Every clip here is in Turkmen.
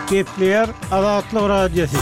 Gepleyer Azatlyk Radiosu.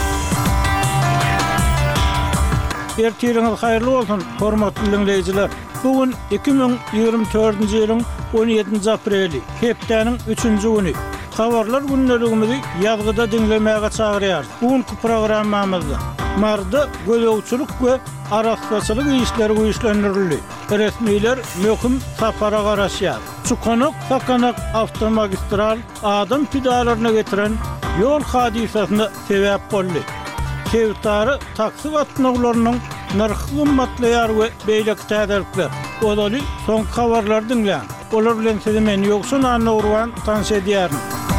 Ertiriniz hayırlı olsun, hormatly dinleyijiler. Bugün 2024-nji ýylyň 17-nji apreli, hepdeniň 3-nji güni. Habarlar günneligimizi ýazgyda dinlemäge çagyrýar. Bugünkü programmamyzda marda gölegçilik we araççylyk işleri güýçlendirildi. Resmiler möhüm sapara garaşýar. Çukonak Sakanak avtomagistral adam pidalaryna getiren ýol hadisasyna sebäp boldy. Sevtary taksi gatnaklarynyň narhy gymmatlaýar we beýleki täzelikler. Olaly soň habarlar dinleýän. Olar bilen sizi men ýoksun anawruan tanış edýärin.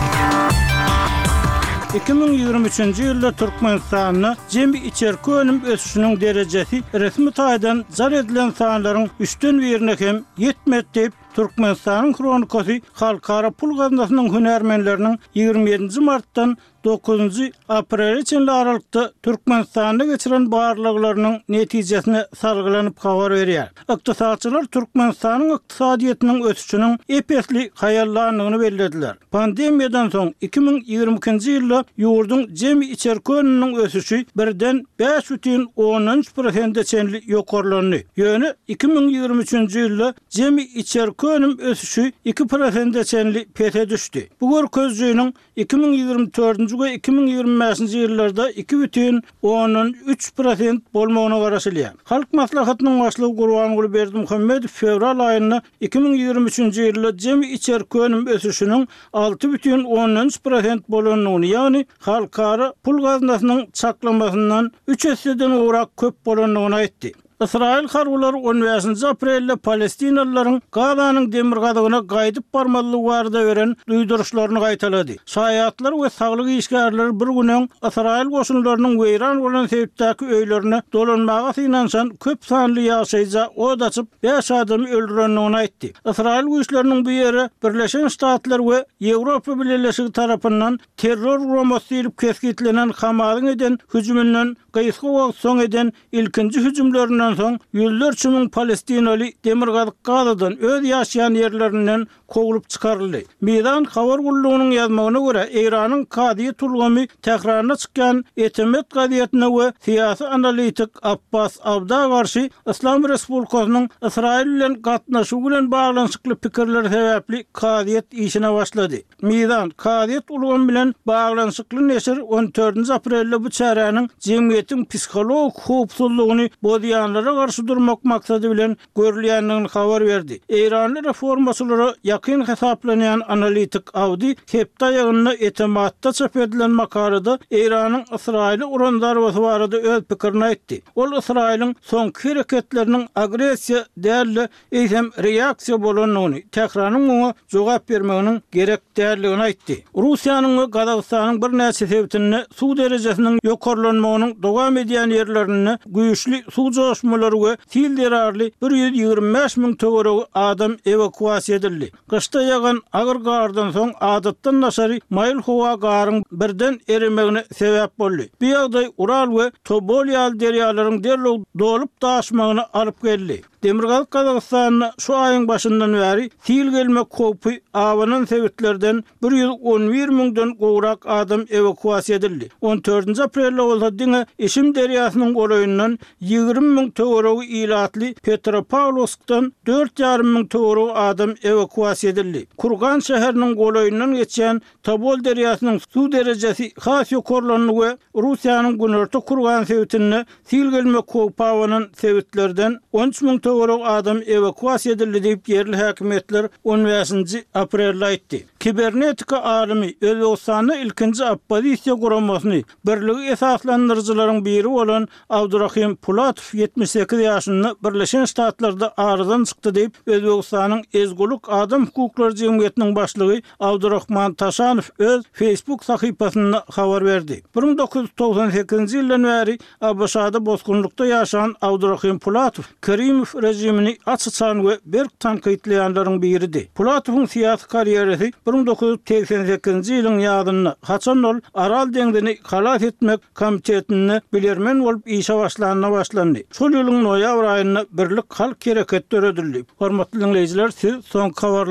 2023-nji ýylda Türkmenistanyň jembi içerki önüm ösüşiniň derejesi resmi taýdan jar edilen sanlaryň 3-den birine hem ýetmedi diýip Türkmenistanyň kronikasy halkara pul gazinasynyň hünärmenleriniň 27 martdan 9 aprelçe aralykda Türkmenistanda geçiren barlyklarynyň netijesine salgylanyp habar berýär. Ykdysadçylar Türkmenistanyň ykdysadyýetynyň ösüşiniň epesli haýallanlygyny bellädiler. Pandemiýadan soň 2022-nji ýylda ýurdun jembi içerki önüniň ösüşi birden 5,13% çenli ýokarlandy. Ýöne 2023-nji ýylda jembi içerki önüm ösüşi 2% çenli pete düşdi. Bu görkezjüýüniň 2024 ve 2025-nji ýyllarda 2,13% bolmagyna garaşylýar. Halk maslahatynyň başlygy Gurbanuly Berdimuhammedow fevral aýynda 2023-nji ýylda jembi içerki önüm ösüşiniň 6,13% bolanyny, ýani halkara pul gazinasynyň çaklamasyndan 3 eseden urak köp bolanyny aýtdy. İsrail harwlary 15-nji aprelde Palestinalylaryň Gazanyň demir gadygyna gaýdyp barmalygy barada beren duýduruşlaryny gaýtalady. Şaýatlar we saglyk işgärleri bir günden İsrail goşunlarynyň weýran bolan sebäpdäki öýlerine dolanmaga synanşan köp sanly ýaşaýja od açyp 5 adamy öldürenini aýtdy. İsrail güýçleriniň bu ýere Birleşen Ştatlar we Ýewropa Birleşigi tarapyndan terror guramaty diýip keskitlenen Hamasyň eden hüjümünden gysga wagt soň eden ilkinji hüjümlerinden soň ýüzlerçe müň Palestinaly demir gadydan öz ýaşaýan ýerlerinden kowulup çykaryldy. Meýdan habar gullugynyň ýazmagyna görä Iranyň Kadiýe tulgamy täkraryna çykýan etemet gadiýatyna we syýasy analitik Abbas Abda garşy Islam Respublikasynyň Israil bilen gatnaşygy bilen baglanyşykly pikirleri sebäpli Kadiýet işine başlady. Meýdan Kadiýet ulgamy bilen baglanyşykly neşir 14 aprelde bu çäräniň jemgyýetiň psikologik howpsuzlygyny bozýanlara garşy durmak maksady bilen görülýändigini habar berdi. İranly reformaçylary ýakyn hesaplanýan analitik Awdi hepde ýagyna etematda çap edilen makalada Iranyň Israili urandarwasy barada öz pikirini aýtdy. Ol Israiliň soňky hereketleriniň agresiýa däli eýsem reaksiýa bolanyny, tekrarnyň oňa jogap bermeginiň gerek däligini aýtdy. Russiýanyň we Gazagystanyň bir näçe sebäplerini suw derejesiniň ýokarlanmagynyň dowam edýän ýerlerini güýçli suw joşmalary we sil derarly 125 000 töweregi adam evakuasiýa edildi. Kışta ýagan agyr gardan soň adatdan naşary maýl howa garyň birden erimegine sebäp boldy. Bu ýagdaý Ural we Tobol ýaly derýalaryň derlew dolup taşmagyna alyp geldi. Demirgaz Kazakstanyň şu aýyň başyndan bäri sil gelmek howpy awanyň sebäplerden 111 000-den gowrak adam evakuasiýa edildi. 14 aprelde bolsa diňe Eşim derýasynyň golaýyndan 20 000 töweregi ilatly Petropavlovskdan 4,5 000 töweregi adam evakuasiýa edildi. Kurgan şäheriniň golaýyndan geçýän Tobol derýasynyň suw derejesi has ýokarlanyny we Russiýanyň Günorta Kurgan sebätine sil gelmek howpy awanyň sebäplerden 13 000 töweregi adam evakuasiýa edildi diýip ýerli häkimetler 15 aprelde aýtdy. Kibernetika alimi Özbekistanyň ilkinji oppozisiýa guramasyny birligi esaslandyrjylaryň biri bolan Abdurrahim Pulatow 78 ýaşynda Birleşen Ştatlarda aradan çykdy diýip Özbekistanyň ezguluk adam hukuklary jemgyýetiniň başlygy Abdurrahman Taşanow öz Facebook sahypasynda habar berdi. 1998-nji ýyldan bäri Abaşada bozgunlukda ýaşayan Abdurrahim Pulatow Kerimow rejimini açyçan we berk tanqidleýänleriň biridir. Pulatowyň syýasy karýerasy 1988-nji ýylyň ýazyna haçan ol Aral deňdini halas etmek komitetine bilermen bolup işe başlandy. Şol ýylyň noýabr aýynda birlik halk hereketleri ödüldi. Hormatly dinleyijiler, siz soňky